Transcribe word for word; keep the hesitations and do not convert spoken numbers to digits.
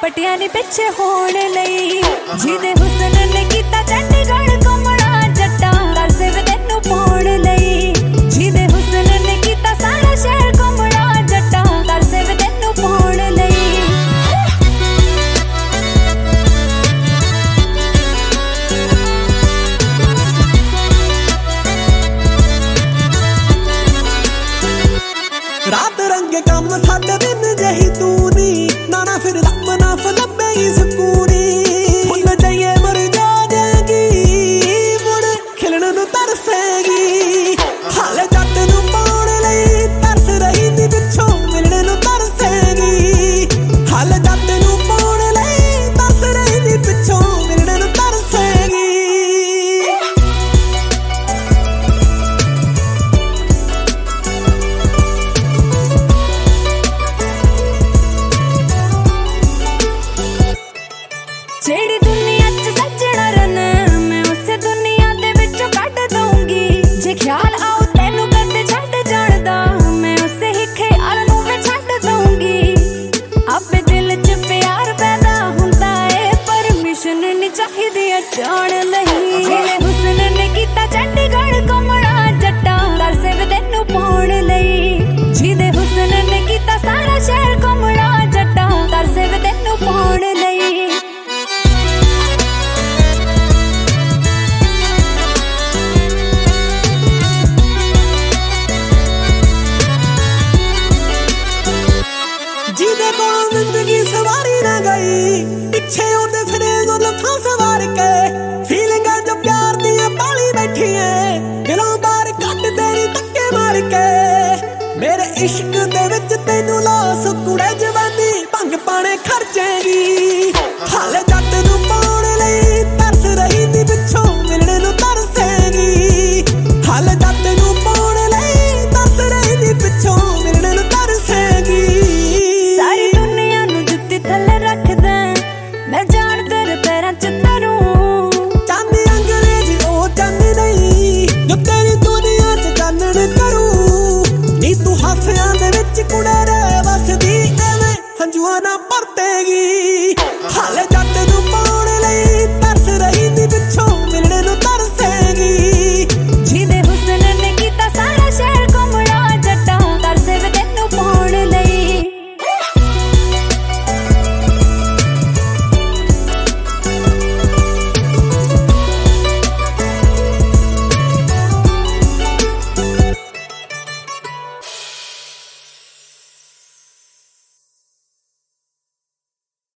ਪਟਿਆ ਨੀ ਪਿੱਛੇ ਹੋਣ ਲਈ ਜਿਹਦੇ ਹੁਸਨ ਨੇ ਕੀਤਾ ਚੰਡੀਗੜ੍ਹ ਘੁੰਮਣਾ ਜੱਟਾਂ ਤਰਸੇ ਵੇ ਤੈਨੂੰ ਪਾਉਣ ਲਈ ਜਿਹਦੇ ਹੁਸਨ ਨੇ ਕੀਤਾ ਸਾਰਾ ਸ਼ਹਿਰ ਘੁੰਮਣਾ ਜੱਟਾਂ ਤਰਸੇ ਵੇ ਤੈਨੂੰ ਪਾਉਣ ਲਈ रात रंगे कम साडे दिन जही तू नी नाना फिर रब ना फलबे ही सुकूनी भुल जाइए मर जा जाएगी मुड़ खिलण नू तरसेगी हाले जट नू पाउण लई तरस रही नी पिछों मिलण नू तरसेगी हाले जट नू पाउण लई तरस रही नी पिछों मिलण नू तरसेगी ਜਿਹੜੀ ਦੁਨੀਆ 'ਚ ਸੱਜਣਾ ਰਨ ਮੈਂ ਉਸੇ ਦੁਨੀਆ ਦੇ ਵਿੱਚੋਂ ਕੱਢ ਦਊਂਗੀ ਜੇ ਖਿਆਲ ਆਉ ਤੈਨੂੰ ਕਦੇ ਛੱਡ ਜਾਣਦਾ ਮੈਂ ਉਸੇ ਹੀ ਖਿਆਲ ਨੂੰ ਵੀ ਛੱਡ ਦਊਂਗੀ ਆਪੇ ਦਿਲ 'ਚ ਪਿਆਰ ਪੈਦਾ ਹੁੰਦਾ ਏ ਪਰਮਿਸ਼ਨ ਨਹੀਂ ਚਾਹੀਦੀ ਜਾਣ ਲਈ ਜਿਹਨੇ ਹੁਸਨ ਨੇ ਕੀਤਾ ਚੰਡੀਗੜ੍ਹ ਘੁੰਮਣਾ ਜੱਟਾਂ ਤਰਸੇ ਵੇ ਤੈਨੂੰ ਪਾਉਣ ਲਈ ਜਿਹਦੇ ਹੁਸਨ ਨੇ ਕੀਤਾ ਸਾਰਾ ਸ਼ਹਿਰ ਘੁੰਮਣਾ ਜੱਟਾਂ ਤਰਸੇ ਵੇ ਤੈਨੂੰ ਪਾਉਣ ਲਈ ਜਿਹਦੇ ਕੋਲੋਂ ਜ਼ਿੰਦਗੀ ਸਵਾਰੀ ਨਾ ਗਈ ਪਿੱਛੇ ਉਹਦੇ ਫਿਰੇ ਜੋ ਲੱਖਾਂ ਸਵਾਰ ਕੇ ਫੀਲਿੰਗਾਂ ਜੋ ਪਿਆਰ ਦੀਆਂ ਪਾਲੀ ਬੈਠੀ ਐ ਦਿਲੋਂ ਬਾਹਰ ਕੱਢ ਦੇਣੀ ਧੱਕੇ ਮਾਰ ਕੇ ਮੇਰੇ ਇਸ਼ਕ ਦੇ ਵਿੱਚ ਤੈਨੂੰ ਲਾਸ ਕੁੜੇ ਜਵਾਨੀ ਭੰਗ ਪਾਣੇ ਖਰਚੇਗੀ ਹਾਲੇ ਜੱਟ ਨੂੰ ਪਾਉਣ ਲਈ ਤਰਸ ਰਹੀ ਨੀ ਪਿੱਛੋਂ ਮਿਲਣ ਨੂੰ ਤਰਸੇਗੀ ਹਾਲੇ ਜੱਟ ਨੂੰ ਪਾਉਣ ਲਈ ਤਰਸ ਰਹੀ ਨੀ ਪਿੱਛੋਂ ਮਿਲਣ ਨੂੰ ਤਰਸੇਗੀ ਸਾਰੀ ਦੁਨੀਆ ਨੂੰ ਜੁੱਤੀ ਥੱਲੇ ਰੱਖਦਾ ਮੈਂ ਜਾਣ ਤੇਰੇ ਪੈਰਾਂ 'ਚ ਤਰੂੰ ਚੰਦ ਅੰਗਰੇਜ਼ੀ ਉਹ ਚੰਦ ਨਹੀਂ ਜੋ ਤੇਰੀ ਦੁਨੀਆ 'ਚ ਚਾਨਣ ਕਰੂ ਨੀ ਤੂੰ ਹਾਸਿਆਂ ਦੇ ਵਿੱਚ ਕੁੜੇ ਰਹਿ ਵਸਦੀ ਐਵੇਂ ਹੰਝੂਆਂ ਨਾ ਭਰਤੇਗੀ।